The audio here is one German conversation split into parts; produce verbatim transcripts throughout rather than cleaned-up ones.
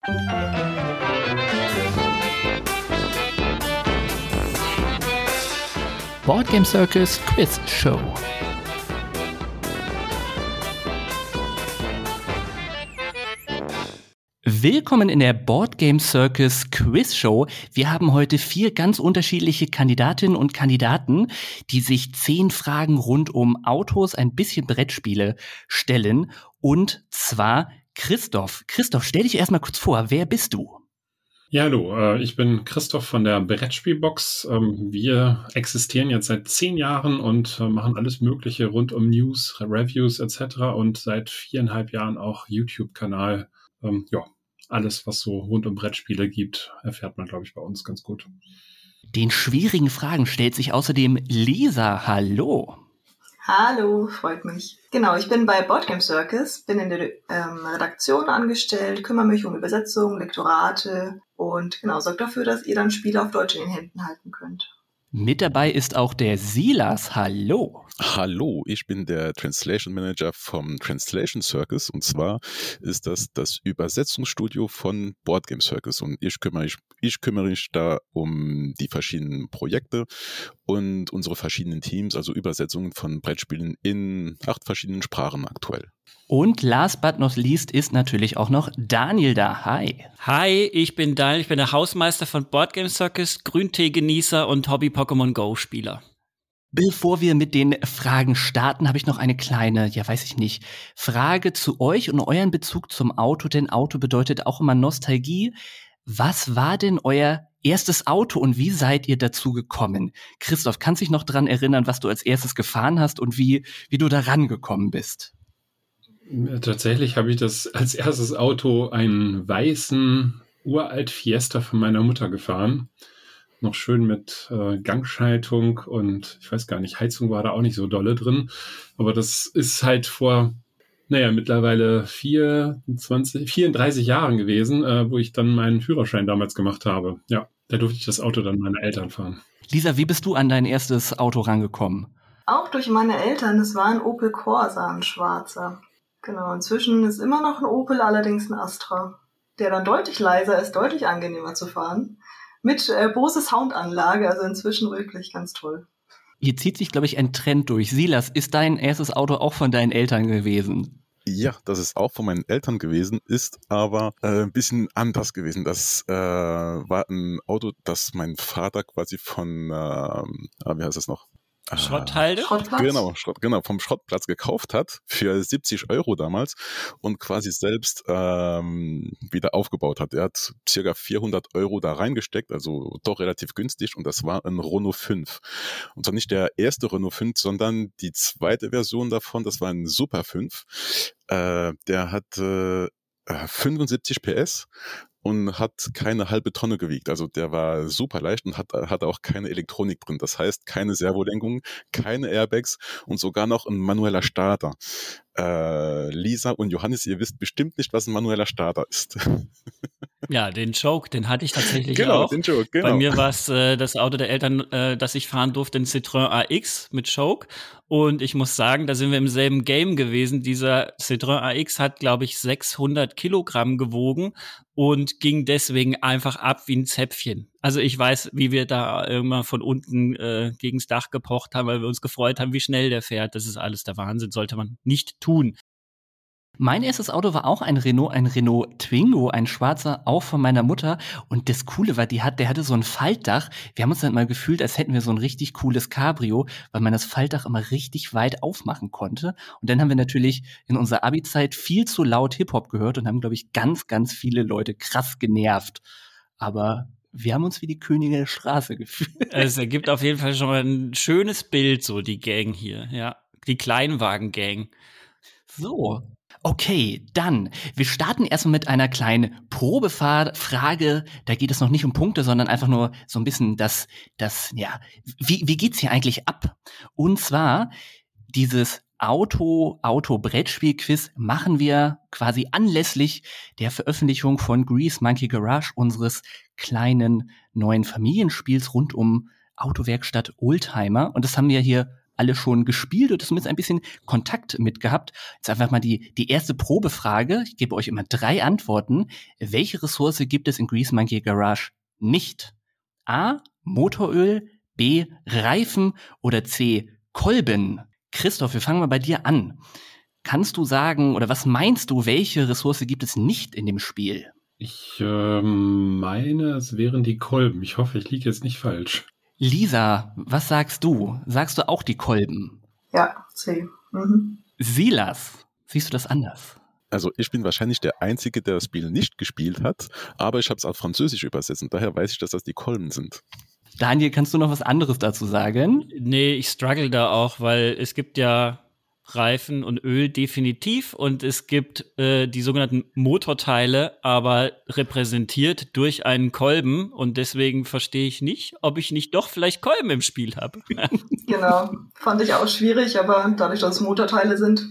Board Game Circus Quiz Show. Willkommen in der Board Game Circus Quiz Show. Wir haben heute vier ganz unterschiedliche Kandidatinnen und Kandidaten, die sich zehn Fragen rund um Autos, ein bisschen Brettspiele stellen. Und zwar Christoph. Christoph, stell dich erstmal kurz vor. Wer bist du? Ja, hallo, ich bin Christoph von der Brettspielbox. Wir existieren jetzt seit zehn Jahren und machen alles Mögliche rund um News, Reviews et cetera und seit viereinhalb Jahren auch YouTube-Kanal. Ja, alles, was so rund um Brettspiele gibt, erfährt man, glaube ich, bei uns ganz gut. Den schwierigen Fragen stellt sich außerdem Lisa. Hallo. Hallo, freut mich. Genau, ich bin bei Board Game Circus, bin in der ähm, Redaktion angestellt, kümmere mich um Übersetzungen, Lektorate und genau, sorge dafür, dass ihr dann Spiele auf Deutsch in den Händen halten könnt. Mit dabei ist auch der Silas. Hallo. Hallo, ich bin der Translation Manager vom Translation Circus und zwar ist das das Übersetzungsstudio von Board Game Circus und ich kümmere mich, ich kümmere mich da um die verschiedenen Projekte und unsere verschiedenen Teams, also Übersetzungen von Brettspielen in acht verschiedenen Sprachen aktuell. Und last but not least ist natürlich auch noch Daniel da. Hi. Hi, ich bin Daniel, ich bin der Hausmeister von Board Game Circus, Grüntee-Genießer und Hobby-Pokémon Go-Spieler. Bevor wir mit den Fragen starten, habe ich noch eine kleine, ja weiß ich nicht, Frage zu euch und euren Bezug zum Auto, denn Auto bedeutet auch immer Nostalgie. Was war denn euer erstes Auto und wie seid ihr dazu gekommen? Christoph, kannst du dich noch dran erinnern, was du als erstes gefahren hast und wie, wie du da rangekommen bist? Tatsächlich habe ich das als erstes Auto einen weißen uralt Fiesta von meiner Mutter gefahren. Noch schön mit äh, Gangschaltung und ich weiß gar nicht, Heizung war da auch nicht so dolle drin. Aber das ist halt vor, naja, mittlerweile vierundzwanzig, vierunddreißig Jahren gewesen, äh, wo ich dann meinen Führerschein damals gemacht habe. Ja, da durfte ich das Auto dann meiner Eltern fahren. Lisa, wie bist du an dein erstes Auto rangekommen? Auch durch meine Eltern. Es war ein Opel Corsa, ein schwarzer. Genau, inzwischen ist immer noch ein Opel, allerdings ein Astra, der dann deutlich leiser ist, deutlich angenehmer zu fahren. Mit äh, Bose Soundanlage, also inzwischen wirklich ganz toll. Hier zieht sich, glaube ich, ein Trend durch. Silas, ist dein erstes Auto auch von deinen Eltern gewesen? Ja, das ist auch von meinen Eltern gewesen, ist aber äh, ein bisschen anders gewesen. Das äh, war ein Auto, das mein Vater quasi von, äh, wie heißt das noch? Schrotthalde? Schrottplatz? Genau, Schrott, genau, vom Schrottplatz gekauft hat für siebzig Euro damals und quasi selbst ähm, wieder aufgebaut hat. Er hat circa vierhundert Euro da reingesteckt, also doch relativ günstig und das war ein Renault fünf. Und zwar nicht der erste Renault fünf, sondern die zweite Version davon, das war ein Super fünf. Äh, der hatte äh, fünfundsiebzig P S und hat keine halbe Tonne gewiegt. Also der war super leicht und hat, hat auch keine Elektronik drin. Das heißt, keine Servolenkung, keine Airbags und sogar noch ein manueller Starter. Äh, Lisa und Johannes, ihr wisst bestimmt nicht, was ein manueller Starter ist. Ja, den Choke, den hatte ich tatsächlich genau, auch. Den Choke, genau. Bei mir war es äh, das Auto der Eltern, äh, das ich fahren durfte, ein Citroën A X mit Choke. Und ich muss sagen, da sind wir im selben Game gewesen. Dieser Citroën A X hat, glaube ich, sechshundert Kilogramm gewogen und ging deswegen einfach ab wie ein Zäpfchen. Also ich weiß, wie wir da immer von unten äh, gegens Dach gepocht haben, weil wir uns gefreut haben, wie schnell der fährt. Das ist alles der Wahnsinn, sollte man nicht tun. Mein erstes Auto war auch ein Renault, ein Renault Twingo, ein schwarzer, auch von meiner Mutter. Und das Coole war, die hat, der hatte so ein Faltdach. Wir haben uns dann mal gefühlt, als hätten wir so ein richtig cooles Cabrio, weil man das Faltdach immer richtig weit aufmachen konnte. Und dann haben wir natürlich in unserer Abi-Zeit viel zu laut Hip-Hop gehört und haben, glaube ich, ganz, ganz viele Leute krass genervt. Aber wir haben uns wie die Könige der Straße gefühlt. Es ergibt auf jeden Fall schon mal ein schönes Bild, so die Gang hier, ja. Die Kleinwagen-Gang. So. Okay, dann, wir starten erstmal mit einer kleinen Probefrage. Da geht es noch nicht um Punkte, sondern einfach nur so ein bisschen das, das, ja, wie, wie geht's hier eigentlich ab? Und zwar, dieses Auto, Auto-Brettspiel-Quiz machen wir quasi anlässlich der Veröffentlichung von Grease Monkey Garage, unseres kleinen neuen Familienspiels rund um Autowerkstatt Oldtimer. Und das haben wir hier alle schon gespielt oder zumindest ein bisschen Kontakt mit gehabt. Jetzt einfach mal die, die erste Probefrage. Ich gebe euch immer drei Antworten. Welche Ressource gibt es in Grease Monkey Garage nicht? A. Motoröl, B. Reifen oder C. Kolben? Christoph, wir fangen mal bei dir an. Kannst du sagen, oder was meinst du, welche Ressource gibt es nicht in dem Spiel? Ich ähm, meine, es wären die Kolben. Ich hoffe, ich liege jetzt nicht falsch. Lisa, was sagst du? Sagst du auch die Kolben? Ja, C. Mhm. Silas, siehst du das anders? Also ich bin wahrscheinlich der Einzige, der das Spiel nicht gespielt hat, aber ich habe es auf Französisch übersetzt und daher weiß ich, dass das die Kolben sind. Daniel, kannst du noch was anderes dazu sagen? Nee, ich struggle da auch, weil es gibt ja Reifen und Öl definitiv und es gibt äh, die sogenannten Motorteile, aber repräsentiert durch einen Kolben und deswegen verstehe ich nicht, ob ich nicht doch vielleicht Kolben im Spiel habe. Genau, fand ich auch schwierig, aber dadurch, dass es Motorteile sind,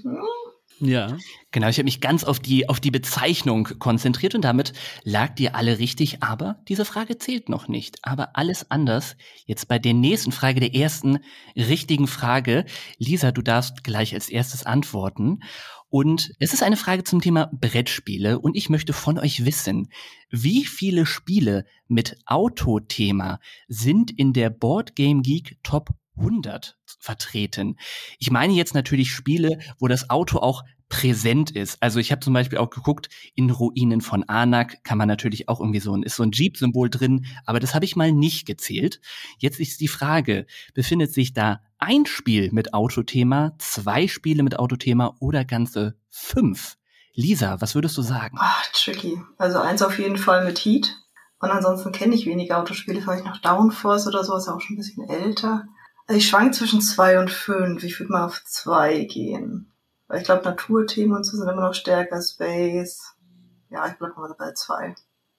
ja. Genau, ich habe mich ganz auf die, auf die Bezeichnung konzentriert und damit lagt ihr alle richtig, aber diese Frage zählt noch nicht. Aber alles anders. Jetzt bei der nächsten Frage, der ersten richtigen Frage. Lisa, du darfst gleich als erstes antworten. Und es ist eine Frage zum Thema Brettspiele und ich möchte von euch wissen, wie viele Spiele mit Autothema sind in der Board Game Geek Top hundert vertreten? Ich meine jetzt natürlich Spiele, wo das Auto auch präsent ist. Also ich habe zum Beispiel auch geguckt, in Ruinen von Anak kann man natürlich auch irgendwie so ein, ist so ein Jeep-Symbol drin, aber das habe ich mal nicht gezählt. Jetzt ist die Frage, befindet sich da ein Spiel mit Autothema, zwei Spiele mit Autothema oder ganze fünf? Lisa, was würdest du sagen? ach, tricky. Also eins auf jeden Fall mit Heat. Und ansonsten kenne ich wenige Autospiele, vielleicht noch Downforce oder so, ist auch schon ein bisschen älter. Also ich schwank zwischen zwei und fünf. Ich würde mal auf zwei gehen. Weil ich glaube, Naturthemen und so sind immer noch stärker. Space. Ja, ich bleibe mal bei zwei.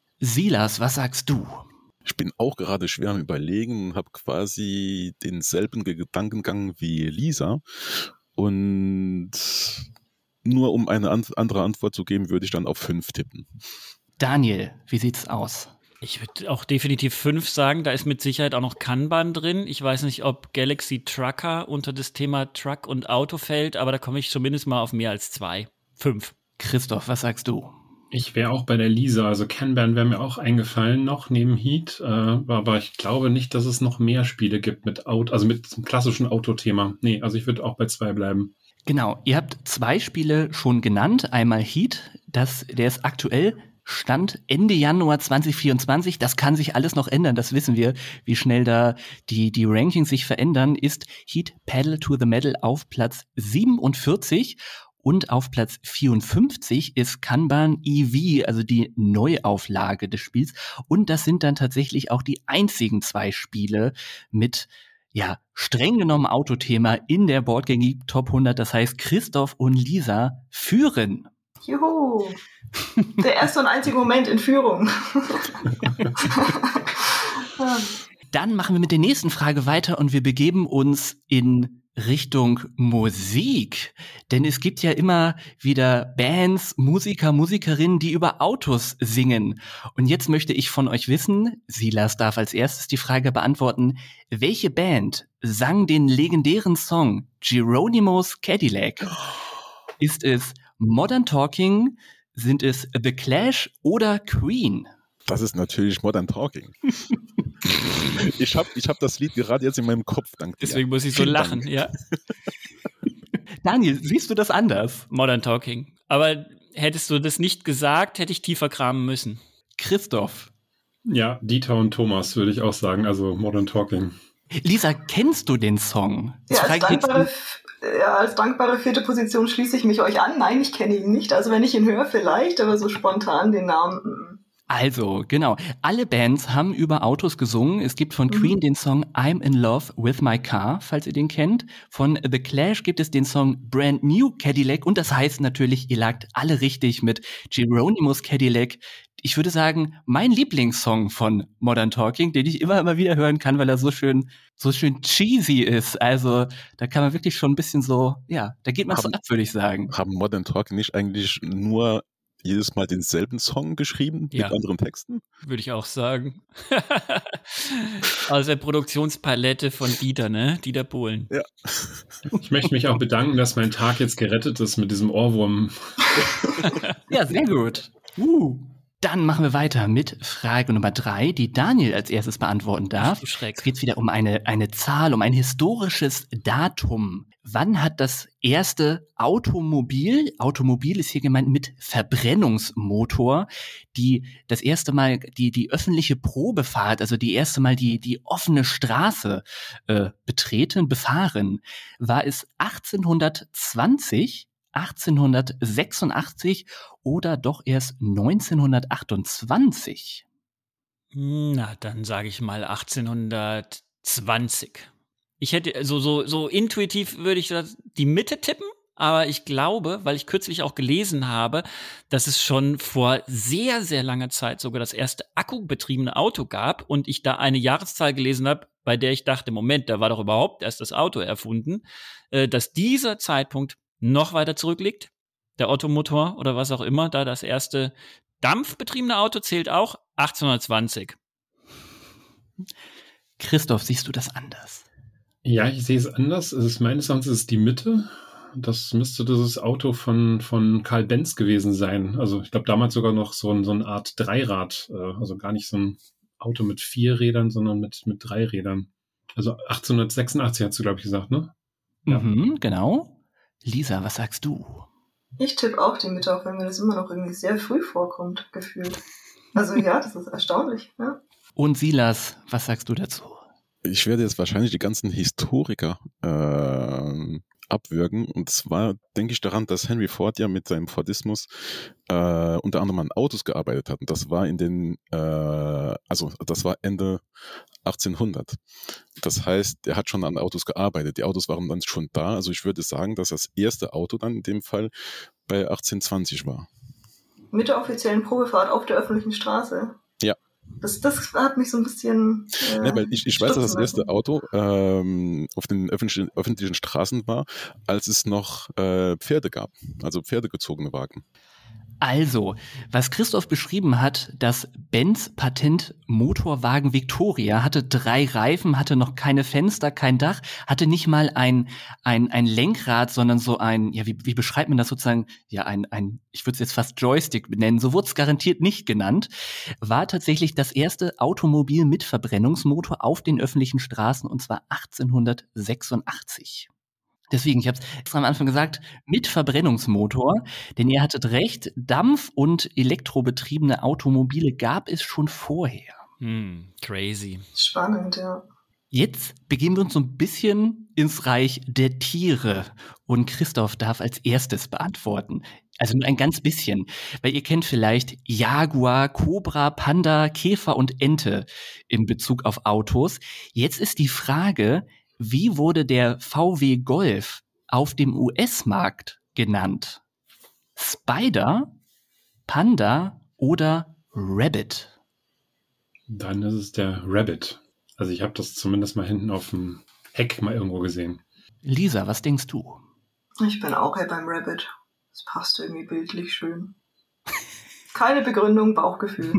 Silas, was sagst du? Ich bin auch gerade schwer am Überlegen und habe quasi denselben Gedankengang wie Lisa. Und nur um eine an- andere Antwort zu geben, würde ich dann auf fünf tippen. Daniel, wie sieht's aus? Ich würde auch definitiv fünf sagen. Da ist mit Sicherheit auch noch Kanban drin. Ich weiß nicht, ob Galaxy Trucker unter das Thema Truck und Auto fällt, aber da komme ich zumindest mal auf mehr als zwei. Fünf. Christoph, was sagst du? Ich wäre auch bei der Lisa, also Kanban wäre mir auch eingefallen noch neben Heat, äh, aber ich glaube nicht, dass es noch mehr Spiele gibt mit Auto, also mit dem klassischen Autothema. Nee, also ich würde auch bei zwei bleiben. Genau, ihr habt zwei Spiele schon genannt. Einmal Heat, das, der ist aktuell Stand Ende Januar zwanzig vierundzwanzig. Das kann sich alles noch ändern, das wissen wir, wie schnell da die, die Rankings sich verändern, ist Heat Pedal to the Metal auf Platz siebenundvierzig und auf Platz vierundfünfzig ist Kanban E V, also die Neuauflage des Spiels. Und das sind dann tatsächlich auch die einzigen zwei Spiele mit ja, streng genommen Autothema in der Board Game Geek Top hundert. Das heißt, Christoph und Lisa führen. Juhu! Der erste und einzige Moment in Führung. Dann machen wir mit der nächsten Frage weiter und wir begeben uns in Richtung Musik. Denn es gibt ja immer wieder Bands, Musiker, Musikerinnen, die über Autos singen. Und jetzt möchte ich von euch wissen, Silas darf als erstes die Frage beantworten, welche Band sang den legendären Song Geronimo's Cadillac? Ist es Modern Talking, sind es The Clash oder Queen? Das ist natürlich Modern Talking. ich habe ich hab das Lied gerade jetzt in meinem Kopf. Dank dir. Deswegen muss ich so Vielen lachen, Dank. ja. Daniel, siehst du das anders? Modern Talking. Aber hättest du das nicht gesagt, hätte ich tiefer kramen müssen. Christoph. Ja, Dieter und Thomas würde ich auch sagen, also Modern Talking. Lisa, kennst du den Song? Ja, als Frage ich jetzt- dankbare, ja, als dankbare vierte Position schließe ich mich euch an. Nein, ich kenne ihn nicht. Also wenn ich ihn höre, vielleicht, aber so spontan den Namen. mm. Also, genau. Alle Bands haben über Autos gesungen. Es gibt von Queen den Song I'm in Love with My Car, falls ihr den kennt. Von The Clash gibt es den Song Brand New Cadillac. Und das heißt natürlich, ihr lagt alle richtig mit Geronimo's Cadillac. Ich würde sagen, mein Lieblingssong von Modern Talking, den ich immer, immer wieder hören kann, weil er so schön, so schön cheesy ist. Also, da kann man wirklich schon ein bisschen so, ja, da geht man so Haben- ab, würde ich sagen. Haben Modern Talking nicht eigentlich nur jedes Mal denselben Song geschrieben Ja. mit anderen Texten? Würde ich auch sagen. Aus der Produktionspalette von Dieter, ne? Dieter Bohlen. Ja. Ich möchte mich auch bedanken, dass mein Tag jetzt gerettet ist mit diesem Ohrwurm. Ja, sehr gut. Uh. Dann machen wir weiter mit Frage Nummer drei, die Daniel als erstes beantworten darf. Ach du Schreck. Es geht wieder um eine, eine Zahl, um ein historisches Datum. Wann hat das erste Automobil, Automobil ist hier gemeint mit Verbrennungsmotor, die das erste Mal die, die öffentliche Probefahrt, also die erste Mal die, die offene Straße äh, betreten, befahren? War es achtzehnhundertzwanzig, achtzehnhundertsechsundachtzig oder doch erst neunzehnhundertachtundzwanzig? Na, dann sage ich mal achtzehnhundertzwanzig. Ich hätte, so, so, so intuitiv würde ich das die Mitte tippen, aber ich glaube, weil ich kürzlich auch gelesen habe, dass es schon vor sehr, sehr langer Zeit sogar das erste akkubetriebene Auto gab und ich da eine Jahreszahl gelesen habe, bei der ich dachte, Moment, da war doch überhaupt erst das Auto erfunden, äh, dass dieser Zeitpunkt noch weiter zurückliegt. Der Ottomotor oder was auch immer, da das erste dampfbetriebene Auto zählt auch achtzehnhundertzwanzig. Christoph, siehst du das anders? Ja, ich sehe es anders. Es ist meines Erachtens ist es die Mitte. Das müsste dieses Auto von, von Karl Benz gewesen sein. Also ich glaube damals sogar noch so, ein, so eine Art Dreirad. Also gar nicht so ein Auto mit vier Rädern, sondern mit, mit drei Rädern. Also achtzehnhundertsechsundachtzig hast du, glaube ich, gesagt, ne? Ja. Mhm, genau. Lisa, was sagst du? Ich tippe auch die Mitte, auch wenn mir das immer noch irgendwie sehr früh vorkommt, gefühlt. Also ja, das ist erstaunlich. Ja. Und Silas, was sagst du dazu? Ich werde jetzt wahrscheinlich die ganzen Historiker äh, abwürgen. Und zwar denke ich daran, dass Henry Ford ja mit seinem Fordismus äh, unter anderem an Autos gearbeitet hat. Und das war in den, äh, also das war Ende achtzehnhundert. Das heißt, er hat schon an Autos gearbeitet. Die Autos waren dann schon da. Also ich würde sagen, dass das erste Auto dann in dem Fall bei achtzehnhundertzwanzig war. Mit der offiziellen Probefahrt auf der öffentlichen Straße. Ja. Das, das hat mich so ein bisschen. Äh, ja, weil ich, ich weiß, dass das erste lassen. Auto ähm, auf den öffentlichen, öffentlichen Straßen war, als es noch äh, Pferde gab, also pferdegezogene Wagen. Also, was Christoph beschrieben hat, das Benz Patent Motorwagen Victoria hatte drei Reifen, hatte noch keine Fenster, kein Dach, hatte nicht mal ein ein ein Lenkrad, sondern so ein, ja, wie wie beschreibt man das sozusagen, ja, ein ein ich würde es jetzt fast Joystick benennen, so wurde es garantiert nicht genannt, war tatsächlich das erste Automobil mit Verbrennungsmotor auf den öffentlichen Straßen und zwar achtzehnhundertsechsundachtzig. Deswegen, ich habe es extra am Anfang gesagt, mit Verbrennungsmotor, denn ihr hattet recht, Dampf- und elektrobetriebene Automobile gab es schon vorher. Hm, crazy. Spannend, ja. Jetzt begeben wir uns so ein bisschen ins Reich der Tiere und Christoph darf als erstes beantworten. Also nur ein ganz bisschen, weil ihr kennt vielleicht Jaguar, Cobra, Panda, Käfer und Ente in Bezug auf Autos. Jetzt ist die Frage, wie wurde der V W Golf auf dem U S-Markt genannt? Spider, Panda oder Rabbit? Dann ist es der Rabbit. Also ich habe das zumindest mal hinten auf dem Heck mal irgendwo gesehen. Lisa, was denkst du? Ich bin auch eher beim Rabbit. Das passt irgendwie bildlich schön. Keine Begründung, Bauchgefühl.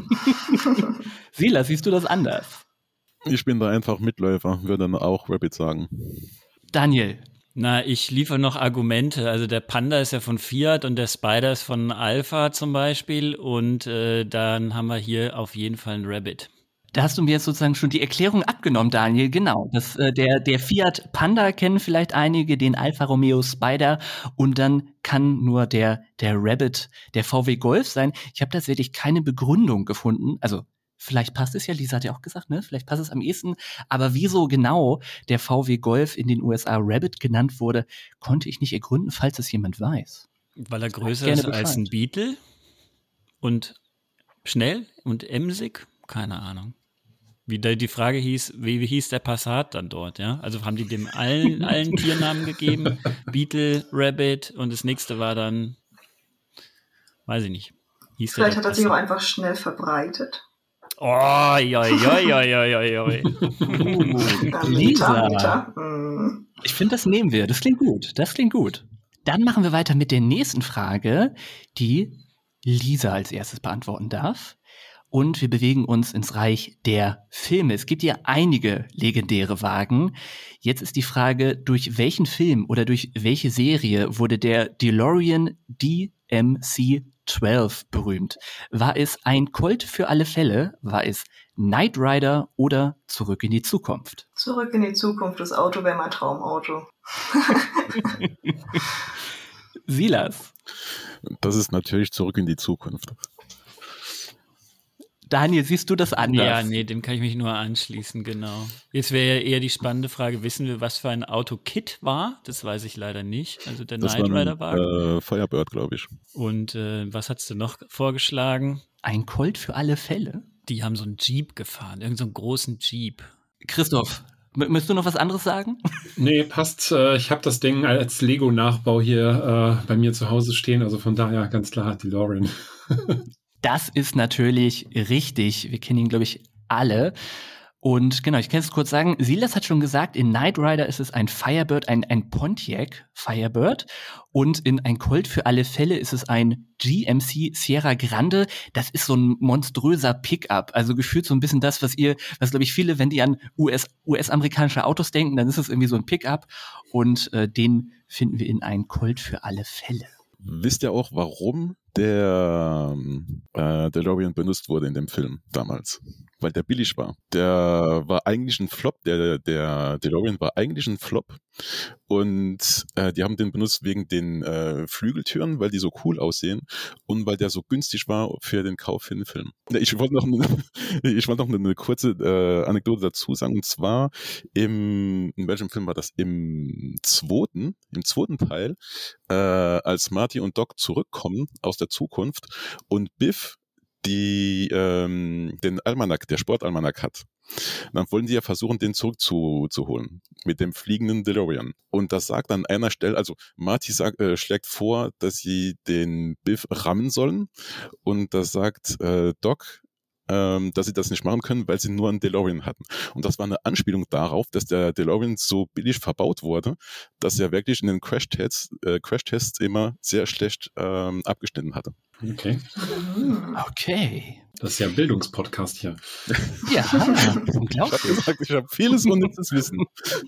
Silas, siehst du das anders? Ich bin da einfach Mitläufer, würde dann auch Rabbit sagen. Daniel. Na, ich liefere noch Argumente. Also der Panda ist ja von Fiat und der Spider ist von Alpha zum Beispiel. Und äh, dann haben wir hier auf jeden Fall einen Rabbit. Da hast du mir jetzt sozusagen schon die Erklärung abgenommen, Daniel. Genau. Das, äh, der, der Fiat Panda kennen vielleicht einige, den Alfa Romeo Spider. Und dann kann nur der, der Rabbit der V W Golf sein. Ich habe tatsächlich keine Begründung gefunden. Also vielleicht passt es ja, Lisa hat ja auch gesagt, ne? Vielleicht passt es am ehesten. Aber wieso genau der V W Golf in den U S A Rabbit genannt wurde, konnte ich nicht ergründen, falls es jemand weiß. Weil er größer Gerne ist als Bescheid. ein Beetle und schnell und emsig? Keine Ahnung. Wie da die Frage hieß, wie, wie hieß der Passat dann dort, ja? Also haben die dem allen, allen Tiernamen gegeben? Beetle, Rabbit und das nächste war dann, weiß ich nicht. Hieß Vielleicht der hat er sich auch Passat? einfach schnell verbreitet. Oh, ja, ja, ja, ja, ja, ja. Uh, Ja, Lisa. Meter, Meter. Hm. Ich finde, das nehmen wir. Das klingt gut. Das klingt gut. Dann machen wir weiter mit der nächsten Frage, die Lisa als erstes beantworten darf. Und wir bewegen uns ins Reich der Filme. Es gibt ja einige legendäre Wagen. Jetzt ist die Frage, durch welchen Film oder durch welche Serie wurde der DeLorean D M C zwölf berühmt? War es ein Colt für alle Fälle? War es Knight Rider oder Zurück in die Zukunft? Zurück in die Zukunft, das Auto wäre mein Traumauto. Silas? Das ist natürlich Zurück in die Zukunft. Daniel, siehst du das anders? Ja, nee, dem kann ich mich nur anschließen, genau. Jetzt wäre ja eher die spannende Frage, wissen wir, was für ein Auto Kit war? Das weiß ich leider nicht. Also der Das Knight war ein, Rider Wagen. Äh, Firebird, glaube ich. Und äh, was hast du noch vorgeschlagen? Ein Colt für alle Fälle? Die haben so einen Jeep gefahren, irgend so einen großen Jeep. Christoph, m- möchtest du noch was anderes sagen? Nee, passt. Äh, ich habe das Ding als Lego-Nachbau hier äh, bei mir zu Hause stehen. Also von daher ganz klar DeLorean. Das ist natürlich richtig. Wir kennen ihn, glaube ich, alle. Und genau, ich kann es kurz sagen, Silas hat schon gesagt, in Knight Rider ist es ein Firebird, ein, ein Pontiac Firebird. Und in ein Colt für alle Fälle ist es ein G M C Sierra Grande. Das ist so ein monströser Pickup. Also gefühlt so ein bisschen das, was ihr, was glaube ich viele, wenn die an U S, U S-amerikanische Autos denken, dann ist es irgendwie so ein Pickup. Und äh, den finden wir in ein Colt für alle Fälle. Wisst ihr auch, warum der äh, DeLorean benutzt wurde in dem Film damals? Weil der billig war. Der war eigentlich ein Flop, der, der DeLorean war eigentlich ein Flop und äh, die haben den benutzt wegen den äh, Flügeltüren, weil die so cool aussehen und weil der so günstig war für den Kauf für den Film. Ich wollte noch eine, ich wollte noch eine kurze äh, Anekdote dazu sagen, und zwar im, in welchem Film war das? Im zweiten, im zweiten Teil, äh, als Marty und Doc zurückkommen aus der Zukunft und Biff die ähm, den Almanach, der Sportalmanach hat. Dann wollen die ja versuchen, den zurückzuholen mit dem fliegenden DeLorean. Und das sagt an einer Stelle, also Marty sagt, äh, schlägt vor, dass sie den Biff rammen sollen. Und das sagt äh, Doc, ähm, dass sie das nicht machen können, weil sie nur einen DeLorean hatten. Und das war eine Anspielung darauf, dass der DeLorean so billig verbaut wurde, dass er wirklich in den Crashtests äh, Crashtests immer sehr schlecht ähm, abgeschnitten hatte. Okay. Okay. Das ist ja ein Bildungspodcast hier. Ja, Ich habe unglaublich. gesagt, ich habe vieles unnützes Wissen.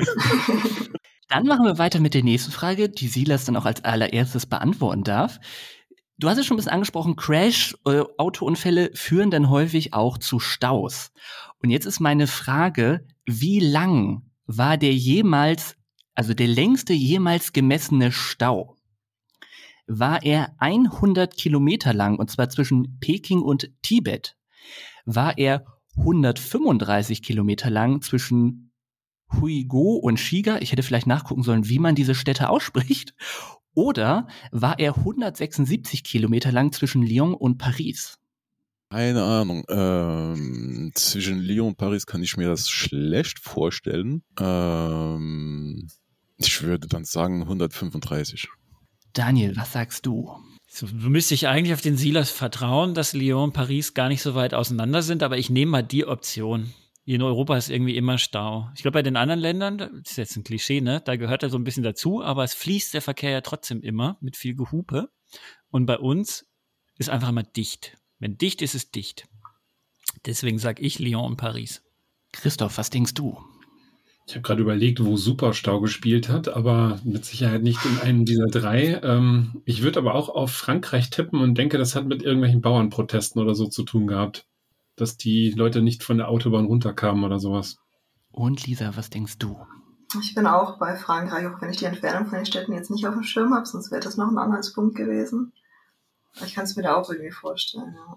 Dann machen wir weiter mit der nächsten Frage, die Silas dann auch als allererstes beantworten darf. Du hast es schon ein bisschen angesprochen, Crash, äh, Autounfälle führen dann häufig auch zu Staus. Und jetzt ist meine Frage, wie lang war der jemals, also der längste jemals gemessene Stau? War er hundert Kilometer lang, und zwar zwischen Peking und Tibet? War er hundertfünfunddreißig Kilometer lang zwischen Huigo und Shiga? Ich hätte vielleicht nachgucken sollen, wie man diese Städte ausspricht. Oder war er hundertsechsundsiebzig Kilometer lang zwischen Lyon und Paris? Keine Ahnung. Ähm, zwischen Lyon und Paris kann ich mir das schlecht vorstellen. Ähm, ich würde dann sagen hundertfünfunddreißig. Daniel, was sagst du? So, du müsstest dich eigentlich auf den Silas vertrauen, dass Lyon und Paris gar nicht so weit auseinander sind, aber ich nehme mal die Option. In Europa ist irgendwie immer Stau. Ich glaube, bei den anderen Ländern, das ist jetzt ein Klischee, ne? Da gehört er so ein bisschen dazu, aber es fließt der Verkehr ja trotzdem immer mit viel Gehupe. Und bei uns ist einfach immer dicht. Wenn dicht ist, ist es dicht. Deswegen sage ich Lyon und Paris. Christoph, was denkst du? Ich habe gerade überlegt, wo Superstau gespielt hat, aber mit Sicherheit nicht in einem dieser drei. Ähm, ich würde aber auch auf Frankreich tippen und denke, das hat mit irgendwelchen Bauernprotesten oder so zu tun gehabt. Dass die Leute nicht von der Autobahn runterkamen oder sowas. Und Lisa, was denkst du? Ich bin auch bei Frankreich, auch wenn ich die Entfernung von den Städten jetzt nicht auf dem Schirm habe, sonst wäre das noch ein Anhaltspunkt gewesen. Aber ich kann es mir da auch irgendwie vorstellen, ja.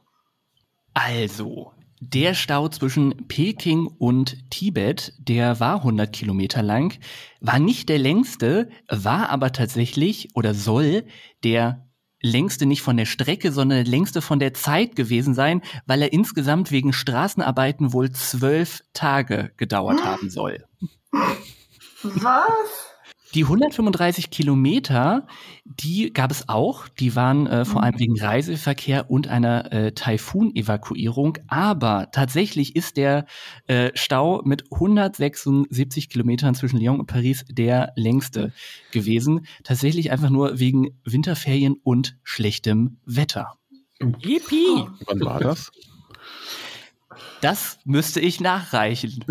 Also, der Stau zwischen Peking und Tibet, der war hundert Kilometer lang, war nicht der längste, war aber tatsächlich oder soll der längste nicht von der Strecke, sondern der längste von der Zeit gewesen sein, weil er insgesamt wegen Straßenarbeiten wohl zwölf Tage gedauert haben soll. Was? Die hundertfünfunddreißig Kilometer, die gab es auch. Die waren äh, vor allem wegen Reiseverkehr und einer äh, Taifun-Evakuierung. Aber tatsächlich ist der äh, Stau mit hundertsechsundsiebzig Kilometern zwischen Lyon und Paris der längste gewesen. Tatsächlich einfach nur wegen Winterferien und schlechtem Wetter. Yippie! Wann war das? Das müsste ich nachreichen.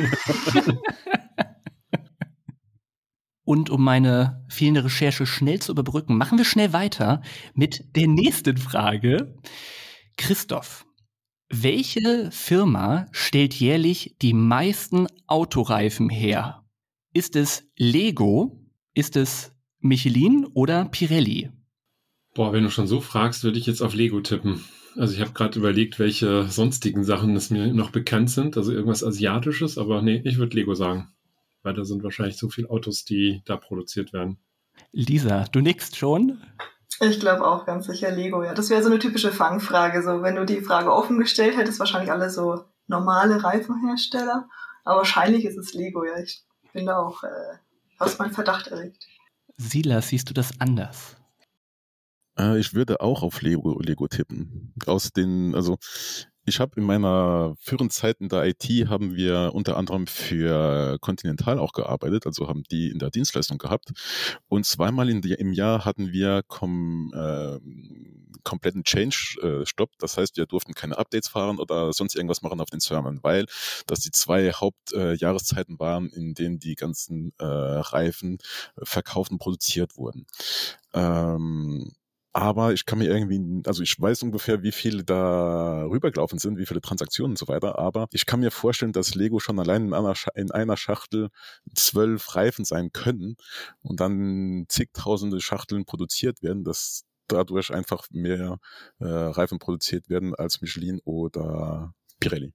Und um meine fehlende Recherche schnell zu überbrücken, machen wir schnell weiter mit der nächsten Frage. Christoph, welche Firma stellt jährlich die meisten Autoreifen her? Ist es Lego, ist es Michelin oder Pirelli? Boah, wenn du schon so fragst, würde ich jetzt auf Lego tippen. Also ich habe gerade überlegt, welche sonstigen Sachen es mir noch bekannt sind. Also irgendwas Asiatisches, aber nee, ich würde Lego sagen. Weil da sind wahrscheinlich so viele Autos, die da produziert werden. Lisa, du nickst schon? Ich glaube auch ganz sicher Lego, ja. Das wäre so eine typische Fangfrage. So, wenn du die Frage offen gestellt hättest, wahrscheinlich alle so normale Reifenhersteller. Aber wahrscheinlich ist es Lego, ja. Ich bin da auch, äh, hast meinen Verdacht erregt. Silas, siehst du das anders? Äh, ich würde auch auf Lego, Lego tippen. Aus den, also ich habe in meiner früheren Zeit in der I T haben wir unter anderem für Continental auch gearbeitet, also haben die in der Dienstleistung gehabt. Und zweimal in die, im Jahr hatten wir kom, äh, kompletten Change-Stopp. Äh, das heißt, wir durften keine Updates fahren oder sonst irgendwas machen auf den Servern, weil das die zwei Hauptjahreszeiten äh, waren, in denen die ganzen äh, Reifen verkauft und produziert wurden. Ähm, Aber ich kann mir irgendwie, also ich weiß ungefähr, wie viele da rübergelaufen sind, wie viele Transaktionen und so weiter, aber ich kann mir vorstellen, dass Lego schon allein in einer, Sch- in einer Schachtel zwölf Reifen sein können und dann zigtausende Schachteln produziert werden, dass dadurch einfach mehr äh, Reifen produziert werden als Michelin oder Pirelli.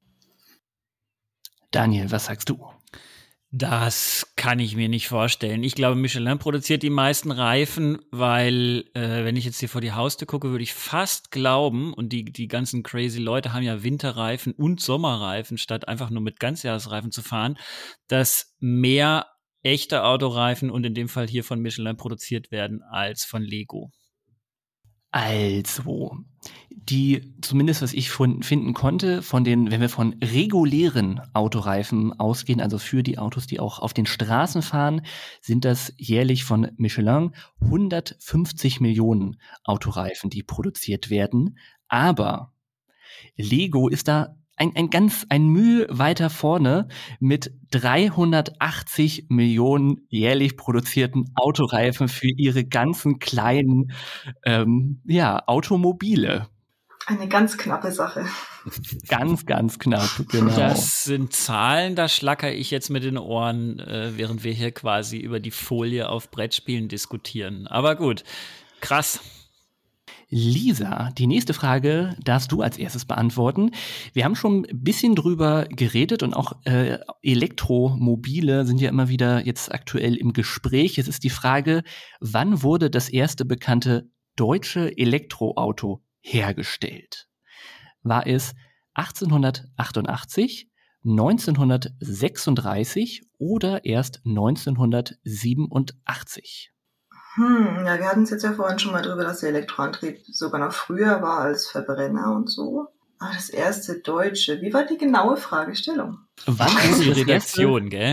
Daniel, was sagst du? Das kann ich mir nicht vorstellen. Ich glaube, Michelin produziert die meisten Reifen, weil, äh, wenn ich jetzt hier vor die Haustür gucke, würde ich fast glauben, und die, die ganzen crazy Leute haben ja Winterreifen und Sommerreifen, statt einfach nur mit Ganzjahresreifen zu fahren, dass mehr echte Autoreifen und in dem Fall hier von Michelin produziert werden als von Lego. Also, die, zumindest was ich von, finden konnte, von den, wenn wir von regulären Autoreifen ausgehen, also für die Autos, die auch auf den Straßen fahren, sind das jährlich von Michelin hundertfünfzig Millionen Autoreifen, die produziert werden. Aber Lego ist da ein, ein ganz, ein Mühe weiter vorne mit dreihundertachtzig Millionen jährlich produzierten Autoreifen für ihre ganzen kleinen, ähm, ja, Automobile. Eine ganz knappe Sache. Ganz, ganz knapp, genau. Das sind Zahlen, da schlacker ich jetzt mit den Ohren, äh, während wir hier quasi über die Folie auf Brettspielen diskutieren. Aber gut, krass. Lisa, die nächste Frage darfst du als erstes beantworten. Wir haben schon ein bisschen drüber geredet und auch äh, Elektromobile sind ja immer wieder jetzt aktuell im Gespräch. Es ist die Frage, wann wurde das erste bekannte deutsche Elektroauto hergestellt? War es achtzehnhundertachtundachtzig, neunzehnhundertsechsunddreißig oder erst neunzehnhundertsiebenundachtzig? Hm, ja, wir hatten es jetzt ja vorhin schon mal drüber, dass der Elektroantrieb sogar noch früher war als Verbrenner und so. Aber das erste Deutsche, wie war die genaue Fragestellung? Wann Das ist wurde die das Redaktion, erste, gell?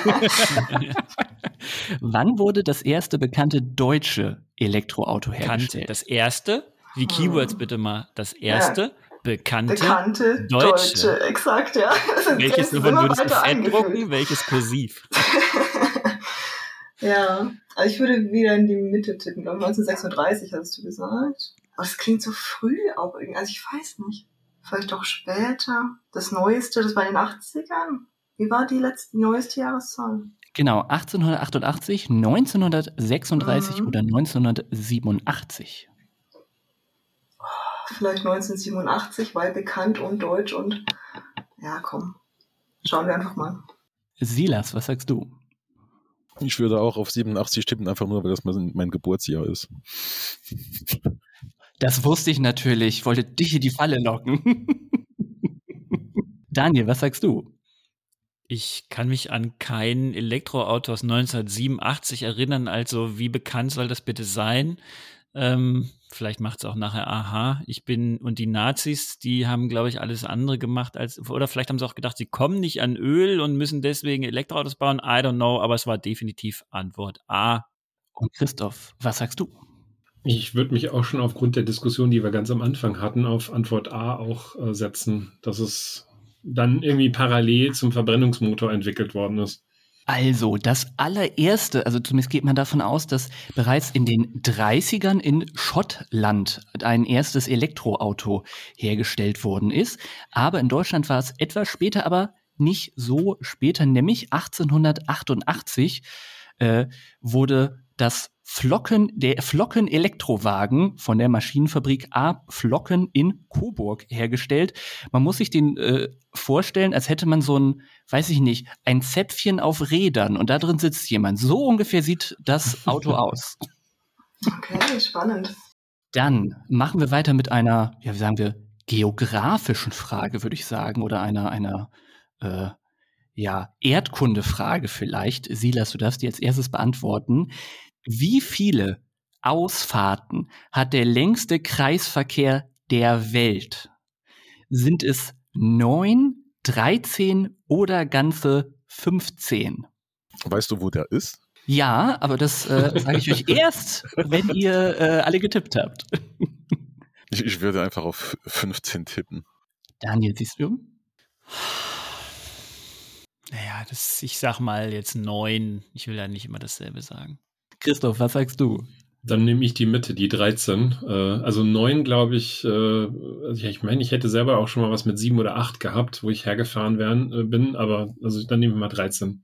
wann wurde das erste bekannte deutsche Elektroauto Bekannte. hergestellt? Das erste, die Keywords bitte mal. Das erste, bekannte, Bekannte Deutsche. Deutsche, exakt, ja. Das sind Welches Grenzen davon immer würdest du weiter fett eingefügt. drucken, welches kursiv? Ja, also ich würde wieder in die Mitte tippen, glaube ich, neunzehnhundertsechsunddreißig hast du gesagt. Aber das klingt so früh auch irgendwie, also ich weiß nicht. Vielleicht doch später. Das Neueste, das war in den achtzigern. Wie war die letzte, neueste Jahreszahl? Genau, achtzehnhundertachtundachtzig, neunzehnhundertsechsunddreißig Mhm. oder neunzehnhundertsiebenundachtzig. Vielleicht neunzehnhundertsiebenundachtzig, weil bekannt und deutsch und ja, komm. Schauen wir einfach mal. Silas, was sagst du? Ich würde auch auf siebenundachtzig tippen, einfach nur, weil das mein, mein Geburtsjahr ist. Das wusste ich natürlich. Ich wollte dich in die Falle locken. Daniel, was sagst du? Ich kann mich an kein Elektroauto aus neunzehnhundertsiebenundachtzig erinnern, also wie bekannt soll das bitte sein? Ähm, vielleicht macht es auch nachher aha. Ich bin, und die Nazis, die haben, glaube ich, alles andere gemacht als, oder vielleicht haben sie auch gedacht, sie kommen nicht an Öl und müssen deswegen Elektroautos bauen. I don't know, aber es war definitiv Antwort A. Und Christoph, was sagst du? Ich würde mich auch schon aufgrund der Diskussion, die wir ganz am Anfang hatten, auf Antwort A auch äh, setzen, dass es dann irgendwie parallel zum Verbrennungsmotor entwickelt worden ist. Also, das allererste, also zumindest geht man davon aus, dass bereits in den dreißigern in Schottland ein erstes Elektroauto hergestellt worden ist. Aber in Deutschland war es etwas später, aber nicht so später, nämlich achtzehnhundertachtundachtzig äh, wurde das Flocken, der Flocken-Elektrowagen von der Maschinenfabrik A. Flocken in Coburg hergestellt. Man muss sich den äh, vorstellen, als hätte man so ein, weiß ich nicht, ein Zäpfchen auf Rädern und da drin sitzt jemand. So ungefähr sieht das Auto aus. Okay, spannend. Dann machen wir weiter mit einer, ja, wie sagen wir, geografischen Frage, würde ich sagen, oder einer, einer, äh, ja, Erdkundefrage vielleicht. Silas, du darfst die als erstes beantworten. Wie viele Ausfahrten hat der längste Kreisverkehr der Welt? Sind es neun, dreizehn oder ganze fünfzehn? Weißt du, wo der ist? Ja, aber das äh, sage ich euch erst, wenn ihr äh, alle getippt habt. Ich, ich würde einfach auf fünfzehn tippen. Daniel, siehst du? Naja, das, ich sag mal jetzt neun. Ich will ja nicht immer dasselbe sagen. Christoph, was sagst du? Dann nehme ich die Mitte, die dreizehn. Äh, also neun, glaube ich, äh, also ich meine, ich hätte selber auch schon mal was mit sieben oder acht gehabt, wo ich hergefahren werden, äh, bin, aber also dann nehmen wir mal dreizehn.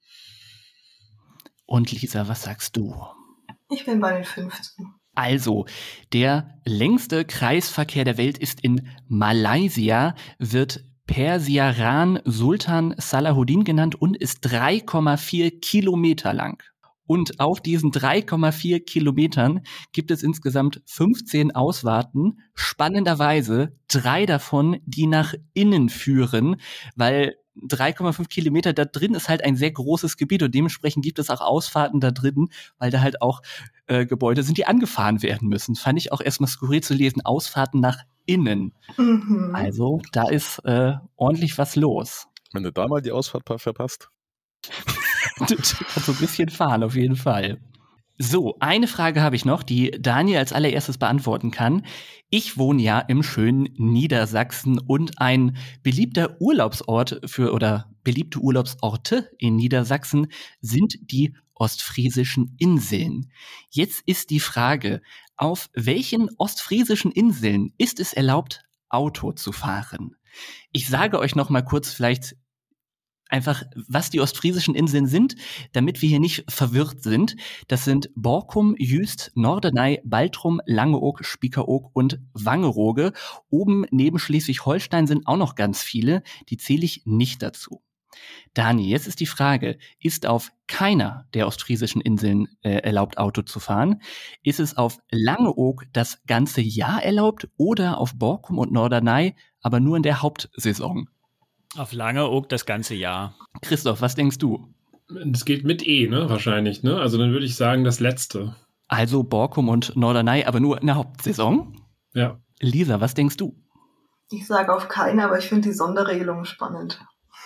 Und Lisa, was sagst du? Ich bin bei den fünfzehn. Also, der längste Kreisverkehr der Welt ist in Malaysia, wird Persiaran Sultan Salahuddin genannt und ist drei Komma vier Kilometer lang. Und auf diesen drei Komma vier Kilometern gibt es insgesamt fünfzehn Ausfahrten. Spannenderweise drei davon, die nach innen führen, weil drei Komma fünf Kilometer da drin ist halt ein sehr großes Gebiet und dementsprechend gibt es auch Ausfahrten da drin, weil da halt auch äh, Gebäude sind, die angefahren werden müssen. Fand ich auch erstmal skurril zu lesen, Ausfahrten nach innen. Mhm. Also da ist äh, ordentlich was los. Wenn du da mal die Ausfahrt verpasst. Du kannst so ein bisschen fahren, auf jeden Fall. So, eine Frage habe ich noch, die Daniel als allererstes beantworten kann. Ich wohne ja im schönen Niedersachsen und ein beliebter Urlaubsort für oder beliebte Urlaubsorte in Niedersachsen sind die ostfriesischen Inseln. Jetzt ist die Frage, auf welchen ostfriesischen Inseln ist es erlaubt, Auto zu fahren? Ich sage euch noch mal kurz vielleicht einfach, was die ostfriesischen Inseln sind, damit wir hier nicht verwirrt sind. Das sind Borkum, Jüst, Norderney, Baltrum, Langeoog, Spiekeroog und Wangerooge. Oben neben Schleswig-Holstein sind auch noch ganz viele, die zähle ich nicht dazu. Dani, jetzt ist die Frage, ist auf keiner der ostfriesischen Inseln äh, erlaubt, Auto zu fahren? Ist es auf Langeoog das ganze Jahr erlaubt oder auf Borkum und Norderney, aber nur in der Hauptsaison? Auf Langeoog das ganze Jahr. Christoph, was denkst du? Das geht mit E, ne, wahrscheinlich, ne? Also dann würde ich sagen, das letzte. Also Borkum und Norderney, aber nur in der Hauptsaison? Ja. Lisa, was denkst du? Ich sage auf keine, aber ich finde die Sonderregelung spannend.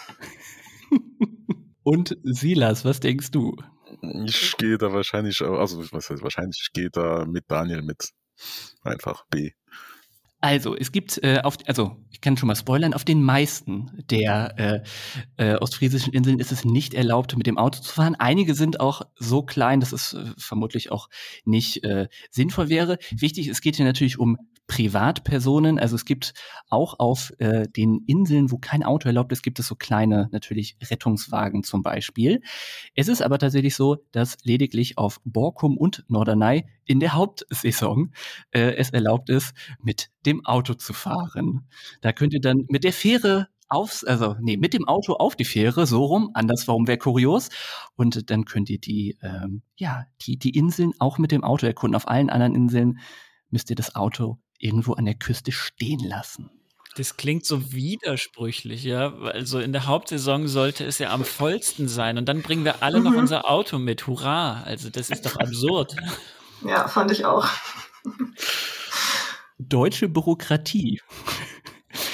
Und Silas, was denkst du? Ich gehe da wahrscheinlich, also was heißt wahrscheinlich, ich gehe da mit Daniel mit. Einfach B. Also, es gibt, äh, auf, also ich kann schon mal spoilern, auf den meisten der äh, äh, ostfriesischen Inseln ist es nicht erlaubt, mit dem Auto zu fahren. Einige sind auch so klein, dass es äh, vermutlich auch nicht äh, sinnvoll wäre. Wichtig, es geht hier natürlich um Privatpersonen. Also es gibt auch auf äh, den Inseln, wo kein Auto erlaubt ist, gibt es so kleine, natürlich Rettungswagen zum Beispiel. Es ist aber tatsächlich so, dass lediglich auf Borkum und Norderney in der Hauptsaison äh, es erlaubt ist, mit dem Auto zu fahren. Da könnt ihr dann mit der Fähre aufs, also nee, mit dem Auto auf die Fähre, so rum, anderswarum wäre kurios. Und dann könnt ihr die, ähm, ja, die, die Inseln auch mit dem Auto erkunden. Auf allen anderen Inseln müsst ihr das Auto irgendwo an der Küste stehen lassen. Das klingt so widersprüchlich, ja. Also in der Hauptsaison sollte es ja am vollsten sein und dann bringen wir alle mhm. noch unser Auto mit. Hurra! Also das ist doch absurd. Ja, fand ich auch. Deutsche Bürokratie.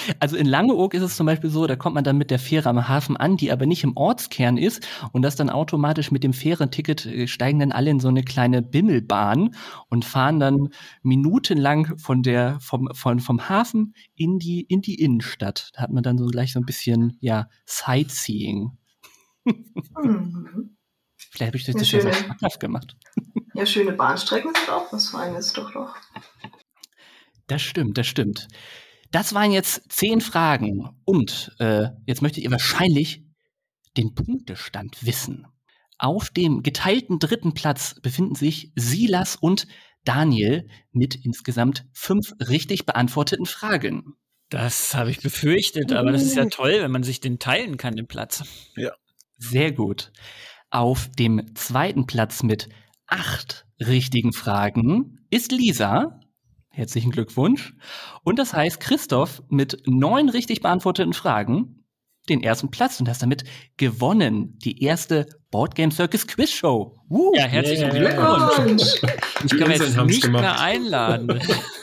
Also in Langeoog ist es zum Beispiel so, da kommt man dann mit der Fähre am Hafen an, die aber nicht im Ortskern ist und das dann automatisch mit dem Fährenticket äh, steigen dann alle in so eine kleine Bimmelbahn und fahren dann minutenlang von der vom von vom Hafen in die in die Innenstadt. Da hat man dann so gleich so ein bisschen ja Sightseeing. Mhm. Vielleicht habe ich das Ja, ja schon so schöne. schmackhaft gemacht. Ja, schöne Bahnstrecken sind auch was Feines, doch doch. Das stimmt, das stimmt. Das waren jetzt zehn Fragen und äh, jetzt möchtet ihr wahrscheinlich den Punktestand wissen. Auf dem geteilten dritten Platz befinden sich Silas und Daniel mit insgesamt fünf richtig beantworteten Fragen. Das habe ich befürchtet, aber das ist ja toll, wenn man sich den teilen kann, den Platz. Ja. Sehr gut. Auf dem zweiten Platz mit acht richtigen Fragen ist Lisa. Herzlichen Glückwunsch. Und das heißt, Christoph mit neun richtig beantworteten Fragen den ersten Platz und hast damit gewonnen. Die erste Boardgame Circus Quiz Show. Uh, Ja, herzlichen Yeah. Glückwunsch. Ich kann mir Inseln jetzt haben's nicht gemacht. mehr einladen.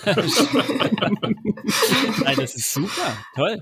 Nein, das ist super. Toll.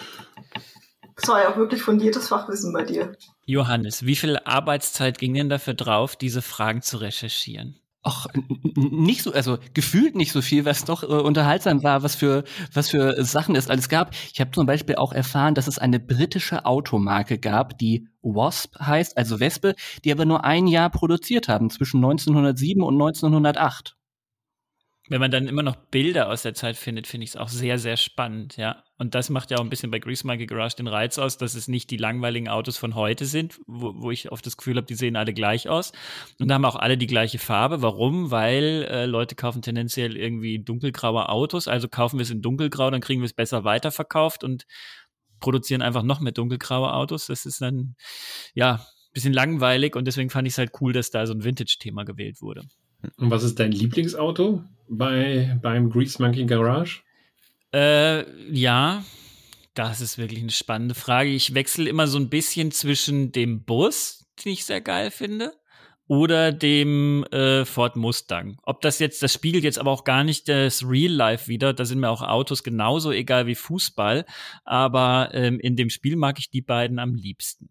Das war ja auch wirklich fundiertes Fachwissen bei dir. Johannes, wie viel Arbeitszeit ging denn dafür drauf, diese Fragen zu recherchieren? Ach, n- n- nicht so, also gefühlt nicht so viel, was doch äh, unterhaltsam war, was für was für Sachen es alles gab. Ich habe zum Beispiel auch erfahren, dass es eine britische Automarke gab, die Wasp heißt, also Wespe, die aber nur ein Jahr produziert haben, zwischen neunzehnhundertsieben und neunzehnhundertacht. Wenn man dann immer noch Bilder aus der Zeit findet, finde ich es auch sehr, sehr spannend, ja. Und das macht ja auch ein bisschen bei Grease Monkey Garage den Reiz aus, dass es nicht die langweiligen Autos von heute sind, wo, wo ich oft das Gefühl habe, die sehen alle gleich aus. Und da haben auch alle die gleiche Farbe. Warum? Weil äh, Leute kaufen tendenziell irgendwie dunkelgraue Autos, also kaufen wir es in dunkelgrau, dann kriegen wir es besser weiterverkauft und produzieren einfach noch mehr dunkelgraue Autos. Das ist dann, ja, ein bisschen langweilig und deswegen fand ich es halt cool, dass da so ein Vintage-Thema gewählt wurde. Und was ist dein Lieblingsauto bei, beim Grease Monkey Garage? Äh, ja, das ist wirklich eine spannende Frage. Ich wechsle immer so ein bisschen zwischen dem Bus, den ich sehr geil finde, oder dem äh, Ford Mustang. Ob das jetzt, das spiegelt jetzt aber auch gar nicht das Real Life wider. Da sind mir auch Autos genauso egal wie Fußball. Aber ähm, in dem Spiel mag ich die beiden am liebsten.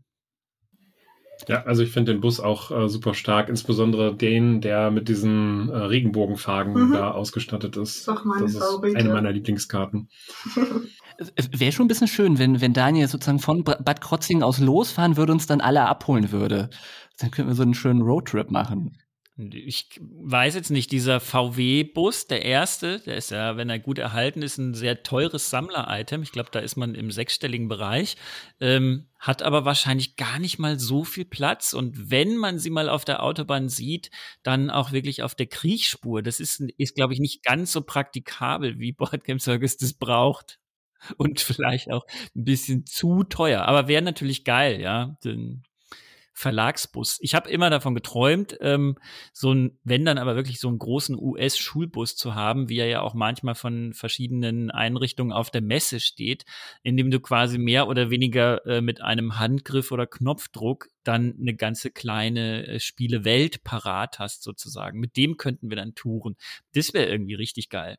Ja, also ich finde den Bus auch äh, super stark, insbesondere den, der mit diesen äh, Regenbogenfarben Mhm. da ausgestattet ist. Ist auch mein das ist Favorit, eine ja. meiner Lieblingskarten. Wäre schon ein bisschen schön, wenn, wenn Daniel sozusagen von Bad Bad Krotzingen aus losfahren würde und uns dann alle abholen würde. Dann könnten wir so einen schönen Roadtrip machen. Ich weiß jetzt nicht, dieser V W-Bus, der erste, der ist ja, wenn er gut erhalten ist, ein sehr teures Sammler-Item. Ich glaube, da ist man im sechsstelligen Bereich, ähm, hat aber wahrscheinlich gar nicht mal so viel Platz. Und wenn man sie mal auf der Autobahn sieht, dann auch wirklich auf der Kriechspur. Das ist, ist glaube ich, nicht ganz so praktikabel, wie Boardgame Circus das braucht. Und vielleicht auch ein bisschen zu teuer. Aber wäre natürlich geil, ja. Den Verlagsbus. Ich habe immer davon geträumt, ähm, so ein, wenn dann aber wirklich so einen großen U S-Schulbus zu haben, wie er ja auch manchmal von verschiedenen Einrichtungen auf der Messe steht, in dem du quasi mehr oder weniger äh, mit einem Handgriff oder Knopfdruck dann eine ganze kleine äh, Spielewelt parat hast sozusagen. Mit dem könnten wir dann touren. Das wäre irgendwie richtig geil.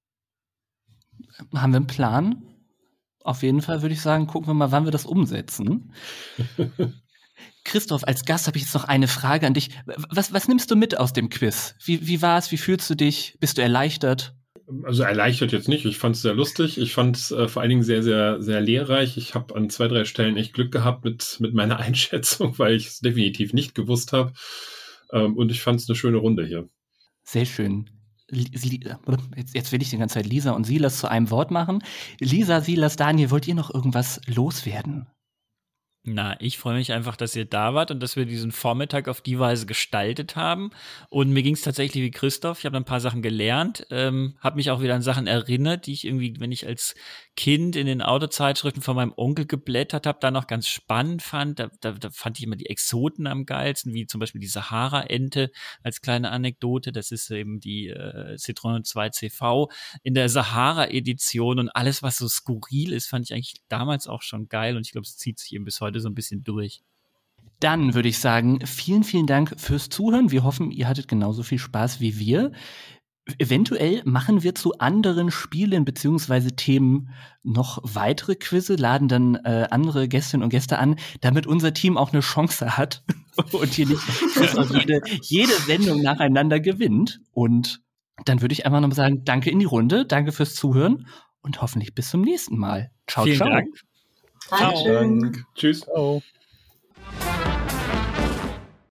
Haben wir einen Plan? Auf jeden Fall würde ich sagen, gucken wir mal, wann wir das umsetzen. Christoph, als Gast habe ich jetzt noch eine Frage an dich. Was, was nimmst du mit aus dem Quiz? Wie, wie war es? Wie fühlst du dich? Bist du erleichtert? Also erleichtert jetzt nicht. Ich fand es sehr lustig. Ich fand es äh, vor allen Dingen sehr, sehr, sehr lehrreich. Ich habe an zwei, drei Stellen echt Glück gehabt mit, mit meiner Einschätzung, weil ich es definitiv nicht gewusst habe. Ähm, und ich fand es eine schöne Runde hier. Sehr schön. Li- Jetzt, jetzt will ich die ganze Zeit Lisa und Silas zu einem Wort machen. Lisa, Silas, Daniel, wollt ihr noch irgendwas loswerden? Na, ich freue mich einfach, dass ihr da wart und dass wir diesen Vormittag auf die Weise gestaltet haben. Und mir ging es tatsächlich wie Christoph. Ich habe ein paar Sachen gelernt, ähm, habe mich auch wieder an Sachen erinnert, die ich irgendwie, wenn ich als Kind in den Autozeitschriften von meinem Onkel geblättert habe, da noch ganz spannend fand. Da, da, da fand ich immer die Exoten am geilsten, wie zum Beispiel die Sahara-Ente als kleine Anekdote. Das ist eben die äh, Citroën zwei C V in der Sahara-Edition und alles, was so skurril ist, fand ich eigentlich damals auch schon geil und ich glaube, es zieht sich eben bis heute so ein bisschen durch. Dann würde ich sagen, vielen, vielen Dank fürs Zuhören. Wir hoffen, ihr hattet genauso viel Spaß wie wir. Eventuell machen wir zu anderen Spielen beziehungsweise Themen noch weitere Quizze, laden dann äh, andere Gästinnen und Gäste an, damit unser Team auch eine Chance hat und hier nicht jede, jede Sendung nacheinander gewinnt. Und dann würde ich einfach noch mal sagen, danke in die Runde, danke fürs Zuhören und hoffentlich bis zum nächsten Mal. Ciao, Vielen ciao. Dank. Dankeschön. Dank. Tschüss. Ciao.